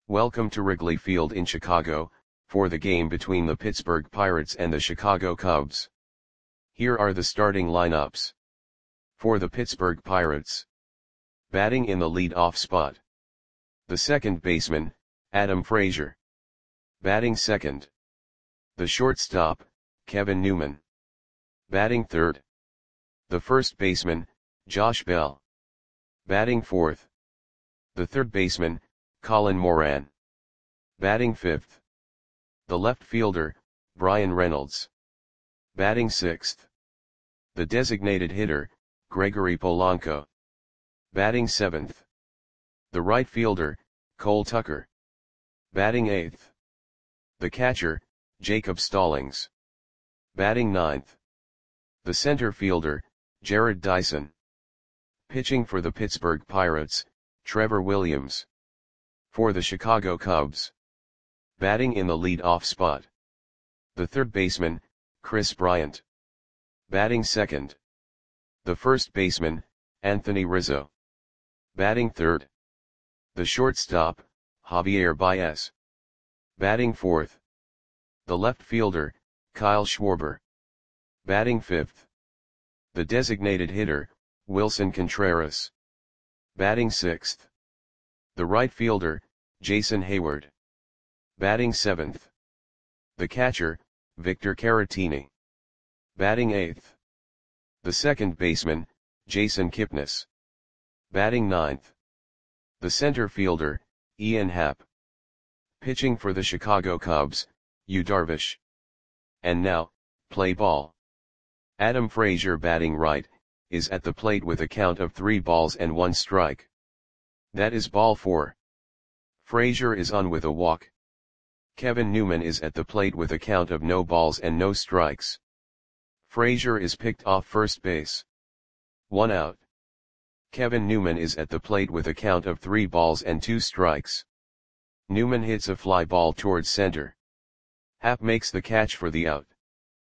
Welcome to Wrigley Field in Chicago, for the game between the Pittsburgh Pirates and the Chicago Cubs. Here are the starting lineups. For the Pittsburgh Pirates. Batting in the lead-off spot. The second baseman, Adam Frazier. Batting second. The shortstop, Kevin Newman. Batting third. The first baseman, Josh Bell. Batting fourth. The third baseman, Colin Moran. Batting fifth. The left fielder, Bryan Reynolds. Batting sixth. The designated hitter, Gregory Polanco. Batting seventh. The right fielder, Cole Tucker. Batting eighth. The catcher, Jacob Stallings. Batting ninth. The center fielder, Jarrod Dyson. Pitching for the Pittsburgh Pirates, Trevor Williams. For the Chicago Cubs. Batting in the lead-off spot. The third baseman, Kris Bryant. Batting second. The first baseman, Anthony Rizzo. Batting third. The shortstop, Javier Baez. Batting fourth. The left fielder, Kyle Schwarber. Batting fifth. The designated hitter, Willson Contreras. Batting sixth. The right fielder, Jason Heyward. Batting seventh. The catcher, Victor Caratini. Batting eighth. The second baseman, Jason Kipnis. Batting ninth. The center fielder, Ian Happ. Pitching for the Chicago Cubs, Yu Darvish. And now, play ball. Adam Frazier batting right, is at the plate with a count of 3 balls and 1 strike. That is ball 4. Frazier is on with a walk. Kevin Newman is at the plate with a count of no balls and no strikes. Frazier is picked off first base. 1 out. Kevin Newman is at the plate with a count of 3 balls and 2 strikes. Newman hits a fly ball towards center. Happ makes the catch for the out.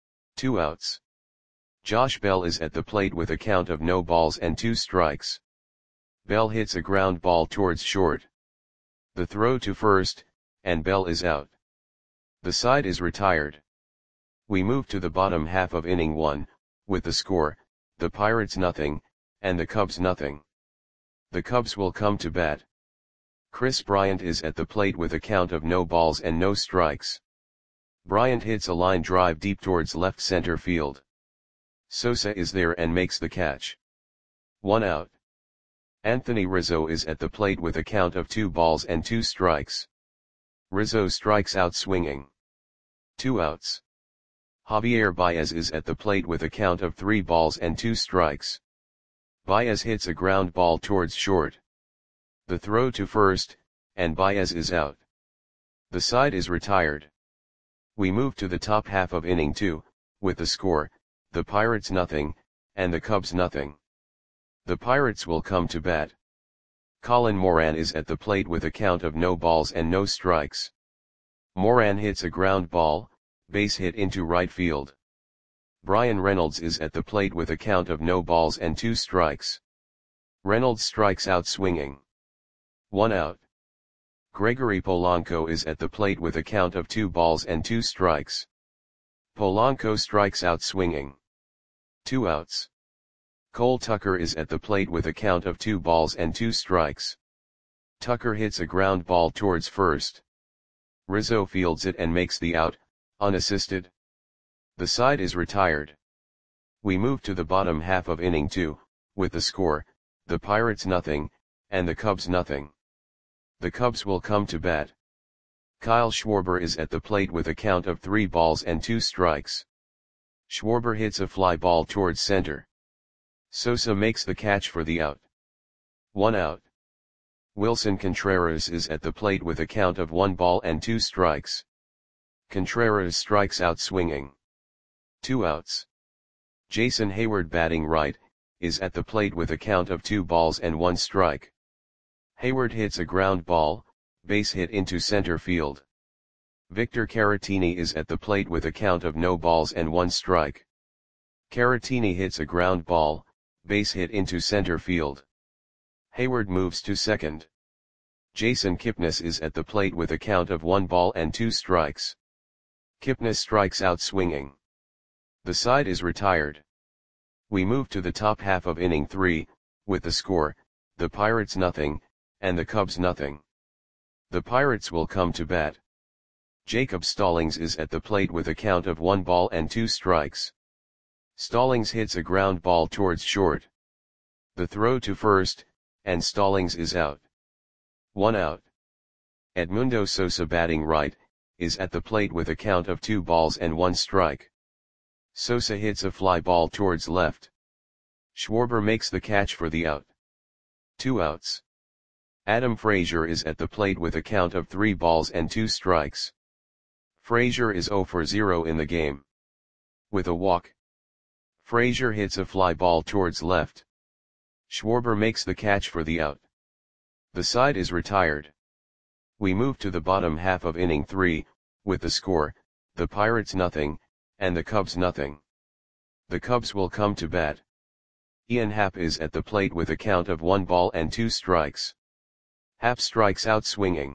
2 outs. Josh Bell is at the plate with a count of no balls and 2 strikes. Bell hits a ground ball towards short. The throw to first, and Bell is out. The side is retired. We move to the bottom half of inning 1, with the score, the Pirates nothing, and the Cubs nothing. The Cubs will come to bat. Kris Bryant is at the plate with a count of no balls and no strikes. Bryant hits a line drive deep towards left center field. Sosa is there and makes the catch. 1 out. Anthony Rizzo is at the plate with a count of 2 balls and 2 strikes. Rizzo strikes out swinging. 2 outs. Javier Baez is at the plate with a count of 3 balls and 2 strikes. Baez hits a ground ball towards short. The throw to first, and Baez is out. The side is retired. We move to the top half of inning 2, with the score, the Pirates nothing, and the Cubs nothing. The Pirates will come to bat. Colin Moran is at the plate with a count of no balls and no strikes. Moran hits a ground ball, base hit into right field. Bryan Reynolds is at the plate with a count of no balls and 2 strikes. Reynolds strikes out swinging. 1 out. Gregory Polanco is at the plate with a count of 2 balls and 2 strikes. Polanco strikes out swinging. 2 outs. Cole Tucker is at the plate with a count of 2 balls and 2 strikes. Tucker hits a ground ball towards first. Rizzo fields it and makes the out, unassisted. The side is retired. We move to the bottom half of inning 2, with the score, the Pirates nothing, and the Cubs nothing. The Cubs will come to bat. Kyle Schwarber is at the plate with a count of 3 balls and 2 strikes. Schwarber hits a fly ball towards center. Sosa makes the catch for the out. 1 out. Willson Contreras is at the plate with a count of 1 ball and 2 strikes. Contreras strikes out swinging. 2 outs. Jason Heyward batting right, is at the plate with a count of 2 balls and 1 strike. Heyward hits a ground ball, base hit into center field. Victor Caratini is at the plate with a count of no balls and 1 strike. Caratini hits a ground ball, base hit into center field. Heyward moves to second. Jason Kipnis is at the plate with a count of 1 ball and 2 strikes. Kipnis strikes out swinging. The side is retired. We move to the top half of inning 3, with the score, the Pirates nothing, and the Cubs nothing. The Pirates will come to bat. Jacob Stallings is at the plate with a count of 1 ball and 2 strikes. Stallings hits a ground ball towards short. The throw to first, and Stallings is out. 1 out. Edmundo Sosa, batting right, is at the plate with a count of 2 balls and 1 strike. Sosa hits a fly ball towards left. Schwarber makes the catch for the out. 2 outs. Adam Frazier is at the plate with a count of 3 balls and 2 strikes. Frazier is 0 for 0 in the game. With a walk, Frazier hits a fly ball towards left. Schwarber makes the catch for the out. The side is retired. We move to the bottom half of inning 3, with the score, the Pirates nothing, and the Cubs nothing. The Cubs will come to bat. Ian Happ is at the plate with a count of 1 ball and 2 strikes. Happ strikes out swinging.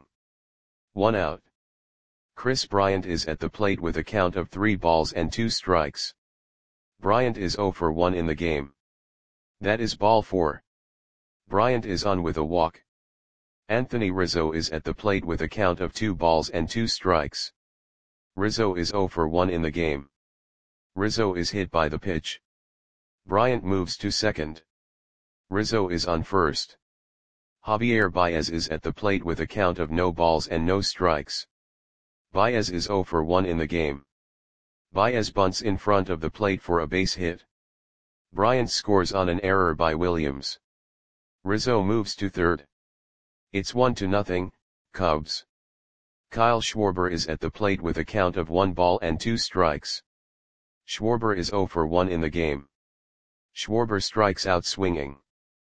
1 out. Chris Bryant is at the plate with a count of 3 balls and 2 strikes. Bryant is 0 for 1 in the game. That is ball 4. Bryant is on with a walk. Anthony Rizzo is at the plate with a count of 2 balls and 2 strikes. Rizzo is 0 for 1 in the game. Rizzo is hit by the pitch. Bryant moves to second. Rizzo is on first. Javier Baez is at the plate with a count of no balls and no strikes. Baez is 0 for 1 in the game. Baez bunts in front of the plate for a base hit. Bryant scores on an error by Williams. Rizzo moves to third. It's 1-0, Cubs. Kyle Schwarber is at the plate with a count of 1 ball and 2 strikes. Schwarber is 0 for 1 in the game. Schwarber strikes out swinging.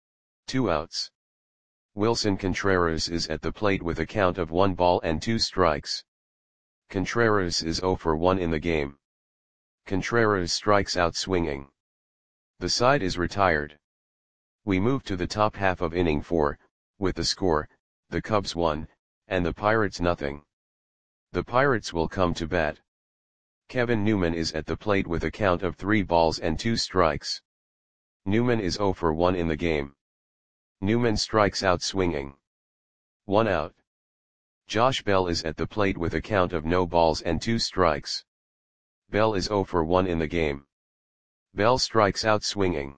2 outs. Wilson Contreras is at the plate with a count of 1 ball and 2 strikes. Contreras is 0 for 1 in the game. Contreras strikes out swinging. The side is retired. We move to the top half of inning 4, with the score, the Cubs 1, and the Pirates nothing. The Pirates will come to bat. Kevin Newman is at the plate with a count of 3 balls and 2 strikes. Newman is 0 for 1 in the game. Newman strikes out swinging. 1 out. Josh Bell is at the plate with a count of no balls and 2 strikes. Bell is 0 for 1 in the game. Bell strikes out swinging.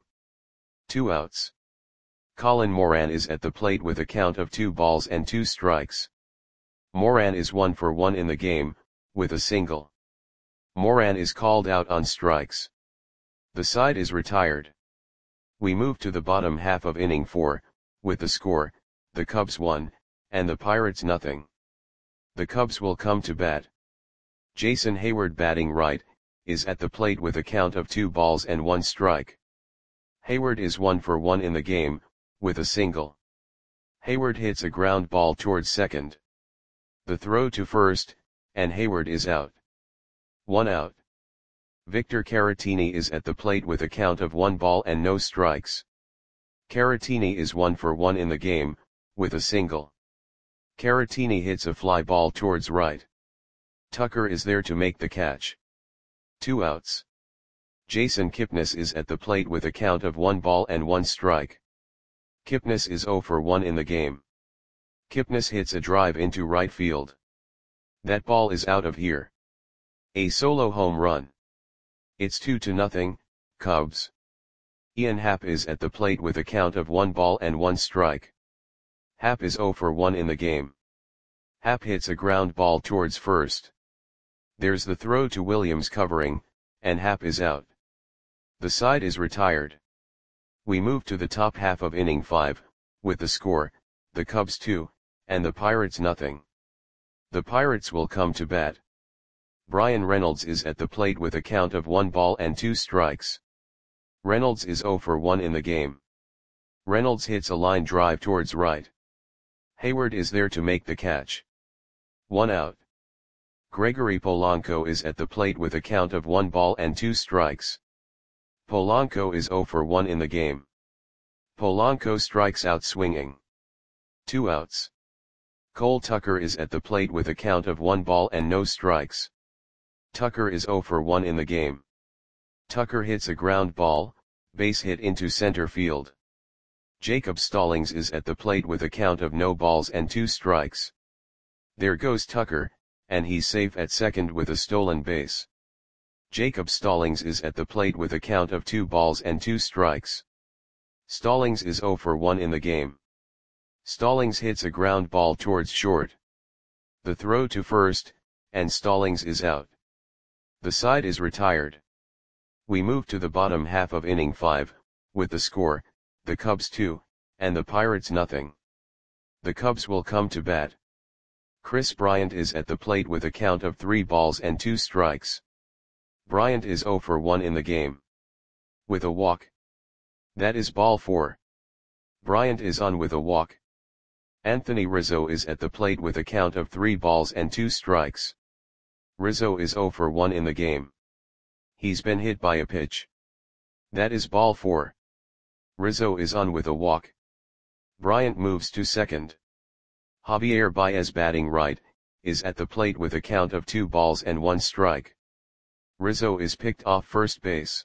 2 outs. Colin Moran is at the plate with a count of 2 balls and 2 strikes. Moran is 1 for 1 in the game, with a single. Moran is called out on strikes. The side is retired. We move to the bottom half of inning 4, with the score, the Cubs 1, and the Pirates nothing. The Cubs will come to bat. Jason Hayward, batting right, is at the plate with a count of 2 balls and 1 strike. Hayward is 1 for 1 in the game, with a single. Hayward hits a ground ball towards second. The throw to first, and Hayward is out. 1 out. Victor Caratini is at the plate with a count of 1 ball and no strikes. Caratini is 1 for 1 in the game, with a single. Caratini hits a fly ball towards right. Tucker is there to make the catch. 2 outs. Jason Kipnis is at the plate with a count of 1 ball and 1 strike. Kipnis is 0 for 1 in the game. Kipnis hits a drive into right field. That ball is out of here. A solo home run. It's 2-0, Cubs. Ian Happ is at the plate with a count of 1 ball and 1 strike. Happ is 0 for 1 in the game. Happ hits a ground ball towards first. There's the throw to Williams covering, and Happ is out. The side is retired. We move to the top half of inning 5, with the score, the Cubs 2, and the Pirates nothing. The Pirates will come to bat. Brian Reynolds is at the plate with a count of 1 ball and 2 strikes. Reynolds is 0 for 1 in the game. Reynolds hits a line drive towards right. Hayward is there to make the catch. 1 out. Gregory Polanco is at the plate with a count of 1 ball and 2 strikes. Polanco is 0 for 1 in the game. Polanco strikes out swinging. 2 outs. Cole Tucker is at the plate with a count of 1 ball and no strikes. Tucker is 0 for 1 in the game. Tucker hits a ground ball, base hit into center field. Jacob Stallings is at the plate with a count of no balls and 2 strikes. There goes Tucker, and he's safe at second with a stolen base. Jacob Stallings is at the plate with a count of 2 balls and 2 strikes. Stallings is 0 for 1 in the game. Stallings hits a ground ball towards short. The throw to first, and Stallings is out. The side is retired. We move to the bottom half of inning 5, with the score, the Cubs 2, and the Pirates nothing. The Cubs will come to bat. Chris Bryant is at the plate with a count of 3 balls and 2 strikes. Bryant is 0 for 1 in the game. With a walk. That is ball 4. Bryant is on with a walk. Anthony Rizzo is at the plate with a count of 3 balls and 2 strikes. Rizzo is 0 for 1 in the game. He's been hit by a pitch. That is ball 4. Rizzo is on with a walk. Bryant moves to second. Javier Baez, batting right, is at the plate with a count of 2 balls and 1 strike. Rizzo is picked off first base.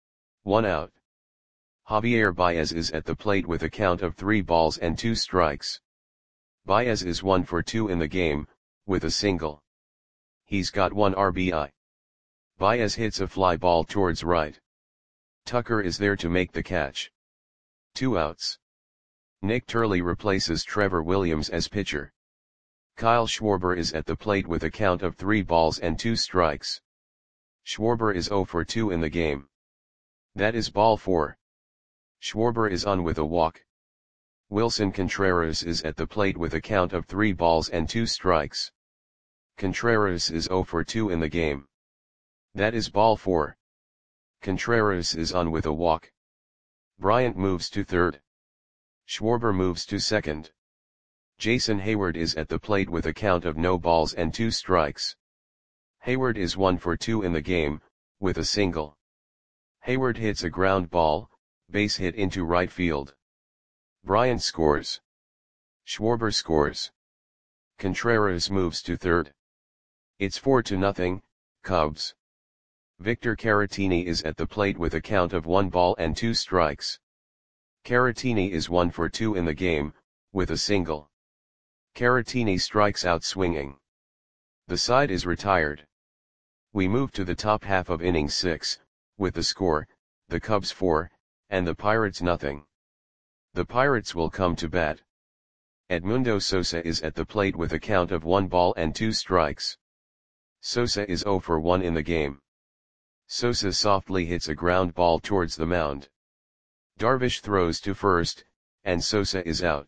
1 out. Javier Baez is at the plate with a count of 3 balls and 2 strikes. Baez is 1 for 2 in the game, with a single. He's got 1 RBI. Baez hits a fly ball towards right. Tucker is there to make the catch. 2 outs. Nick Turley replaces Trevor Williams as pitcher. Kyle Schwarber is at the plate with a count of 3 balls and 2 strikes. Schwarber is 0 for 2 in the game. That is ball 4. Schwarber is on with a walk. Wilson Contreras is at the plate with a count of 3 balls and 2 strikes. Contreras is 0 for 2 in the game. That is ball 4. Contreras is on with a walk. Bryant moves to third. Schwarber moves to second. Jason Hayward is at the plate with a count of no balls and 2 strikes. Hayward is 1 for 2 in the game, with a single. Hayward hits a ground ball, base hit into right field. Bryant scores. Schwarber scores. Contreras moves to third. It's 4-0, Cubs. Victor Caratini is at the plate with a count of 1 ball and 2 strikes. Caratini is 1 for 2 in the game, with a single. Caratini strikes out swinging. The side is retired. We move to the top half of inning 6, with the score, the Cubs 4, and the Pirates nothing. The Pirates will come to bat. Edmundo Sosa is at the plate with a count of 1 ball and 2 strikes. Sosa is 0 for 1 in the game. Sosa softly hits a ground ball towards the mound. Darvish throws to first, and Sosa is out.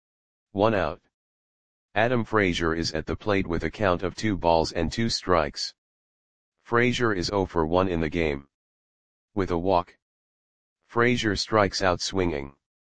1 out. Adam Frazier is at the plate with a count of 2 balls and 2 strikes. Frazier is 0 for 1 in the game. With a walk. Frazier strikes out swinging.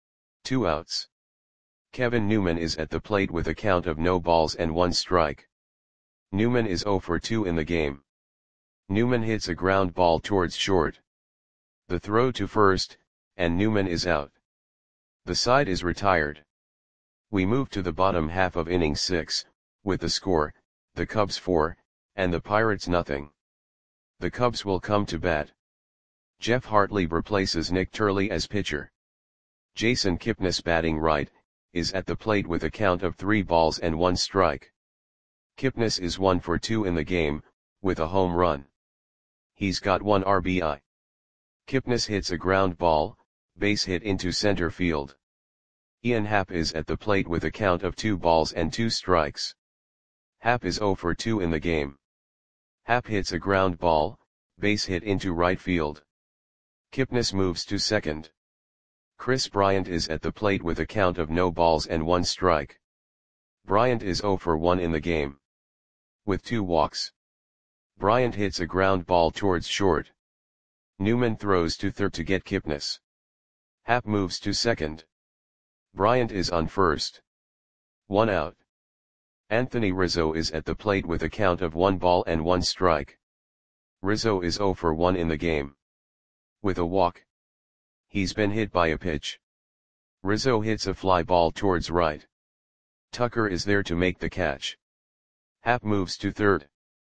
2 outs. Kevin Newman is at the plate with a count of no balls and 1 strike. Newman is 0 for 2 in the game. Newman hits a ground ball towards short. The throw to first, and Newman is out. The side is retired. We move to the bottom half of inning 6, with the score, the Cubs 4, and the Pirates nothing. The Cubs will come to bat. Jeff Hartley replaces Nick Turley as pitcher. Jason Kipnis, batting right, is at the plate with a count of 3 balls and 1 strike. Kipnis is 1 for 2 in the game, with a home run. He's got 1 RBI. Kipnis hits a ground ball, base hit into center field. Ian Happ is at the plate with a count of 2 balls and 2 strikes. Happ is 0 for 2 in the game. Happ hits a ground ball, base hit into right field. Kipnis moves to second. Chris Bryant is at the plate with a count of no balls and 1 strike. Bryant is 0 for 1 in the game. With 2 walks. Bryant hits a ground ball towards short. Newman throws to third to get Kipnis. Happ moves to second. Bryant is on first. 1 out. Anthony Rizzo is at the plate with a count of 1 ball and 1 strike. Rizzo is 0 for 1 in the game. With a walk. He's been hit by a pitch. Rizzo hits a fly ball towards right. Tucker is there to make the catch. Happ moves to third.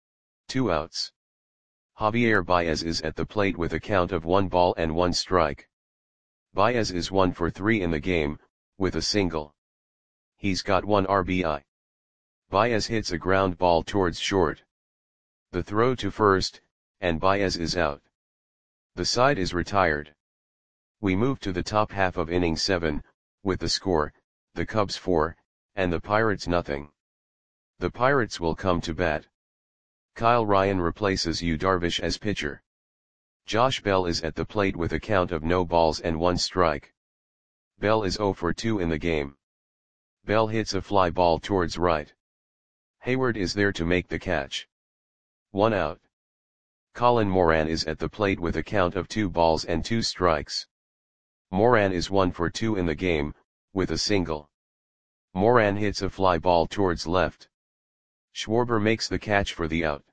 2 outs. Javier Baez is at the plate with a count of 1 ball and 1 strike. Baez is 1 for 3 in the game, with a single. He's got 1 RBI. Baez hits a ground ball towards short. The throw to first, and Baez is out. The side is retired. We move to the top half of inning 7, with the score, the Cubs 4, and the Pirates nothing. The Pirates will come to bat. Kyle Ryan replaces Yu Darvish as pitcher. Josh Bell is at the plate with a count of no balls and 1 strike. Bell is 0 for 2 in the game. Bell hits a fly ball towards right. Hayward is there to make the catch. 1 out. Colin Moran is at the plate with a count of 2 balls and 2 strikes. Moran is 1 for 2 in the game, with a single. Moran hits a fly ball towards left. Schwarber makes the catch for the out.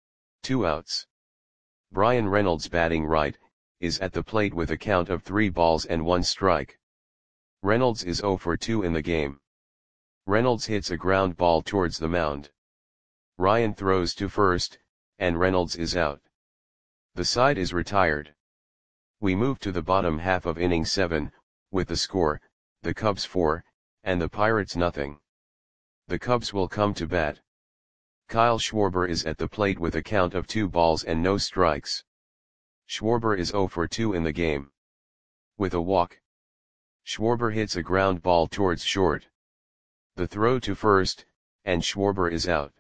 2 outs. Bryan Reynolds, batting right, is at the plate with a count of 3 balls and 1 strike. Reynolds is 0 for 2 in the game. Reynolds hits a ground ball towards the mound. Ryan throws to first, and Reynolds is out. The side is retired. We move to the bottom half of inning 7, with the score, the Cubs 4, and the Pirates nothing. The Cubs will come to bat. Kyle Schwarber is at the plate with a count of 2 balls and no strikes. Schwarber is 0 for 2 in the game. With a walk. Schwarber hits a ground ball towards short. The throw to first, and Schwarber is out.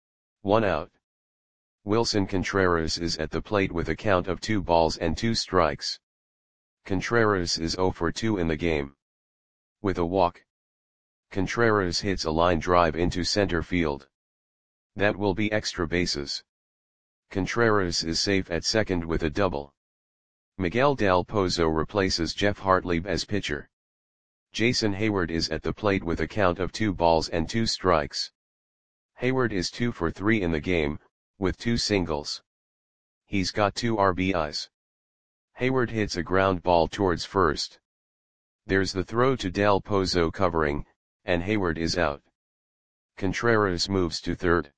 1 out. Wilson Contreras is at the plate with a count of 2 balls and 2 strikes. Contreras is 0 for 2 in the game. With a walk. Contreras hits a line drive into center field. That will be extra bases. Contreras is safe at second with a double. Miguel Del Pozo replaces Jeff Hartlieb as pitcher. Jason Hayward is at the plate with a count of 2 balls and 2 strikes. Hayward is 2 for 3 in the game, with 2 singles. He's got 2 RBIs. Hayward hits a ground ball towards first. There's the throw to Del Pozo covering, and Hayward is out. Contreras moves to third.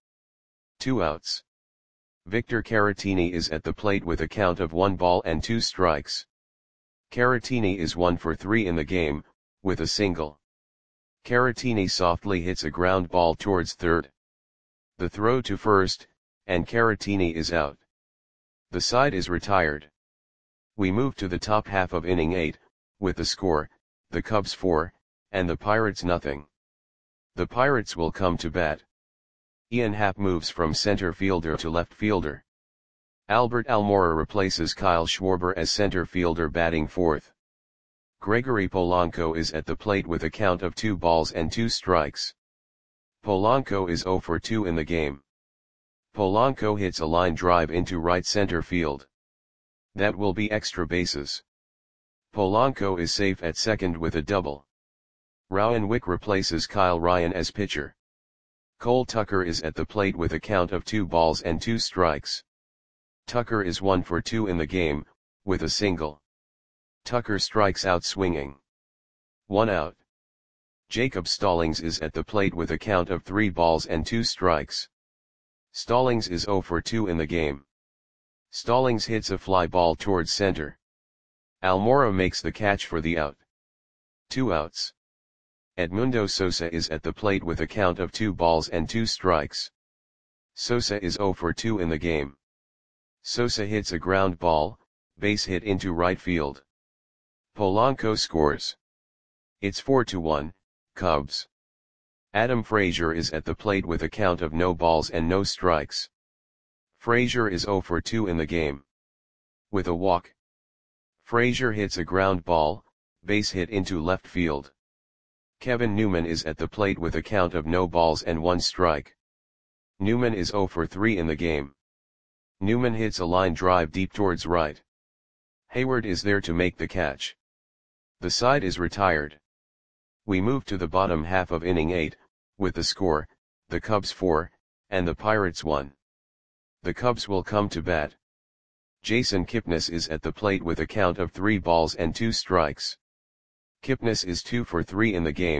2 outs. Victor Caratini is at the plate with a count of 1 ball and 2 strikes. Caratini is 1 for 3 in the game, with a single. Caratini softly hits a ground ball towards third. The throw to first, and Caratini is out. The side is retired. We move to the top half of inning 8, with the score, the Cubs 4, and the Pirates nothing. The Pirates will come to bat. Ian Happ moves from center fielder to left fielder. Albert Almora replaces Kyle Schwarber as center fielder, batting fourth. Gregory Polanco is at the plate with a count of 2 balls and 2 strikes. Polanco is 0 for 2 in the game. Polanco hits a line drive into right center field. That will be extra bases. Polanco is safe at second with a double. Rowan Wick replaces Kyle Ryan as pitcher. Cole Tucker is at the plate with a count of 2 balls and 2 strikes. Tucker is 1 for 2 in the game, with a single. Tucker strikes out swinging. 1 out. Jacob Stallings is at the plate with a count of 3 balls and 2 strikes. Stallings is 0 for 2 in the game. Stallings hits a fly ball towards center. Almora makes the catch for the out. 2 outs. Edmundo Sosa is at the plate with a count of 2 balls and 2 strikes. Sosa is 0 for 2 in the game. Sosa hits a ground ball, base hit into right field. Polanco scores. It's 4-1, Cubs. Adam Frazier is at the plate with a count of no balls and no strikes. Frazier is 0 for 2 in the game. With a walk. Frazier hits a ground ball, base hit into left field. Kevin Newman is at the plate with a count of no balls and 1 strike. Newman is 0 for 3 in the game. Newman hits a line drive deep towards right. Hayward is there to make the catch. The side is retired. We move to the bottom half of inning 8, with the score, the Cubs 4, and the Pirates 1. The Cubs will come to bat. Jason Kipnis is at the plate with a count of 3 balls and 2 strikes. Kipnis is 2 for 3 in the game,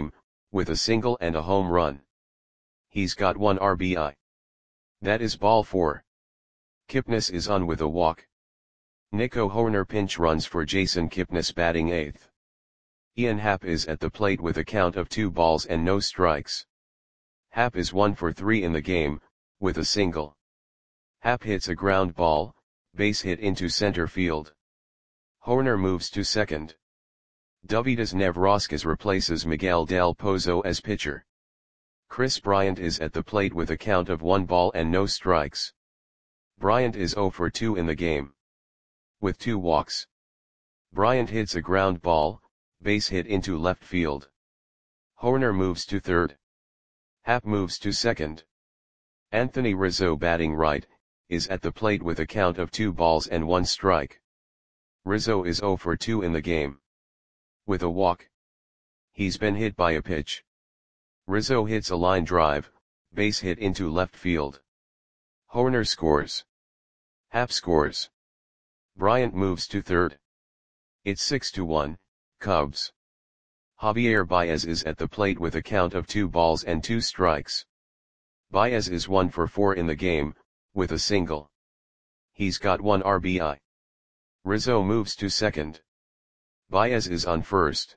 with a single and a home run. He's got 1 RBI. That is ball 4. Kipnis is on with a walk. Nico Hoerner pinch runs for Jason Kipnis batting 8th. Ian Happ is at the plate with a count of 2 balls and no strikes. Happ is 1 for 3 in the game, with a single. Happ hits a ground ball, base hit into center field. Hoerner moves to second. Dovydas Nevrauskas replaces Miguel Del Pozo as pitcher. Chris Bryant is at the plate with a count of 1 ball and no strikes. Bryant is 0 for 2 in the game, with 2 walks. Bryant hits a ground ball, base hit into left field. Hoerner moves to third. Happ moves to second. Anthony Rizzo batting right, is at the plate with a count of 2 balls and 1 strike. Rizzo is 0 for 2 in the game, with a walk. He's been hit by a pitch. Rizzo hits a line drive, base hit into left field. Hoerner scores. Happ scores. Bryant moves to third. It's 6-1, Cubs. Javier Baez is at the plate with a count of 2 balls and 2 strikes. Baez is 1 for 4 in the game, with a single. He's got 1 RBI. Rizzo moves to second. Baez is on first.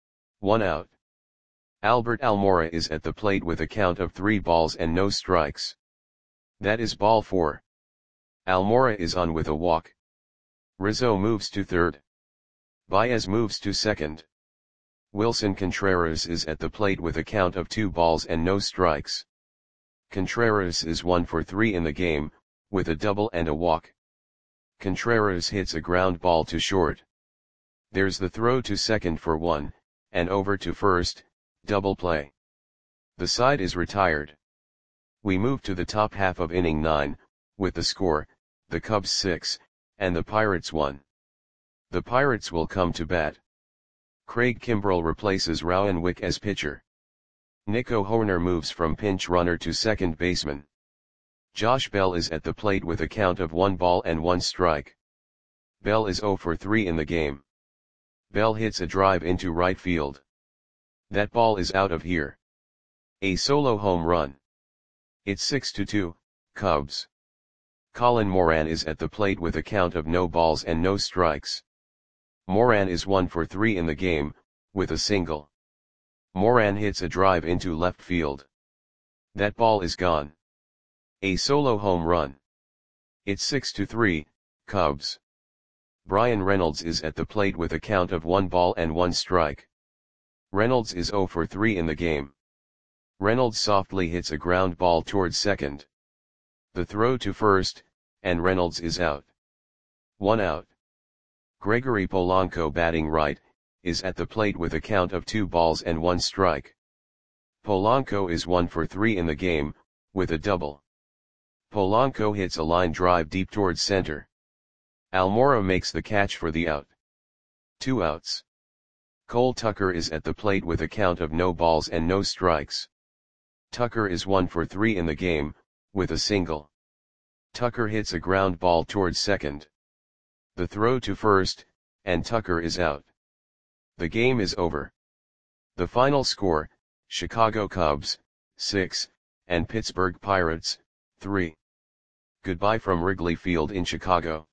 1 out. Albert Almora is at the plate with a count of 3 balls and no strikes. That is ball 4. Almora is on with a walk. Rizzo moves to third. Baez moves to second. Wilson Contreras is at the plate with a count of 2 balls and no strikes. Contreras is 1 for 3 in the game, with a double and a walk. Contreras hits a ground ball to short. There's the throw to second for 1, and over to first, double play. The side is retired. We move to the top half of inning 9, with the score, the Cubs 6, and the Pirates 1. The Pirates will come to bat. Craig Kimbrell replaces Rowan Wick as pitcher. Nico Hoerner moves from pinch runner to second baseman. Josh Bell is at the plate with a count of 1 ball and 1 strike. Bell is 0 for 3 in the game. Bell hits a drive into right field. That ball is out of here. A solo home run. It's 6-2, Cubs. Colin Moran is at the plate with a count of no balls and no strikes. Moran is 1 for 3 in the game, with a single. Moran hits a drive into left field. That ball is gone. A solo home run. It's 6-3, Cubs. Brian Reynolds is at the plate with a count of 1 ball and 1 strike. Reynolds is 0 for 3 in the game. Reynolds softly hits a ground ball towards second. The throw to first, and Reynolds is out. 1 out. Gregory Polanco batting right, is at the plate with a count of 2 balls and 1 strike. Polanco is 1 for 3 in the game, with a double. Polanco hits a line drive deep towards center. Almora makes the catch for the out. 2 outs. Cole Tucker is at the plate with a count of no balls and no strikes. Tucker is 1 for 3 in the game, with a single. Tucker hits a ground ball towards second. The throw to first, and Tucker is out. The game is over. The final score, Chicago Cubs, 6, and Pittsburgh Pirates, 3. Goodbye from Wrigley Field in Chicago.